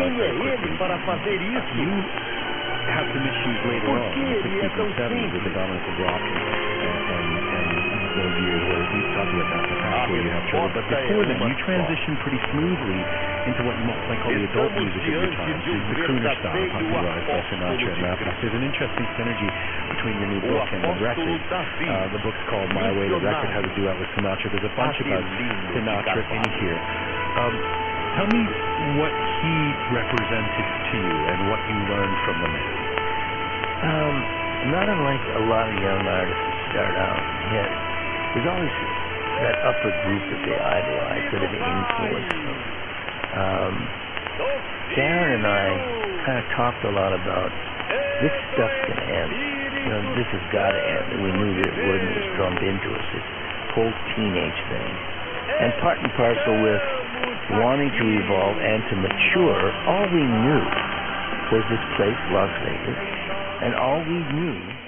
Quem é ele para fazer isso? You have some issues later on in the 60s and 70s with the dominance of the option and those years where we talked about that in the past where you have trouble. But before then, you transitioned pretty smoothly into what you might call the adult music of your time, the crooner style, popularized by Sinatra and Mathis. There's an interesting synergy between your new book and the record. The book's called My Way. The record has a duet with Sinatra. There's a bunch about Sinatra in here. Tell me what he represented to you and what you learned from the man. Not unlike a lot of young artists who start out, yet there's always that upper group that they idolize that have influenced them. Darren and I kind of talked a lot about this stuff's going to end. You know, this has got to end. And we knew that it would, and it was drummed into us, this whole teenage thing. And part and parcel with wanting to evolve and to mature, all we knew was this place, Las Vegas, and all we knew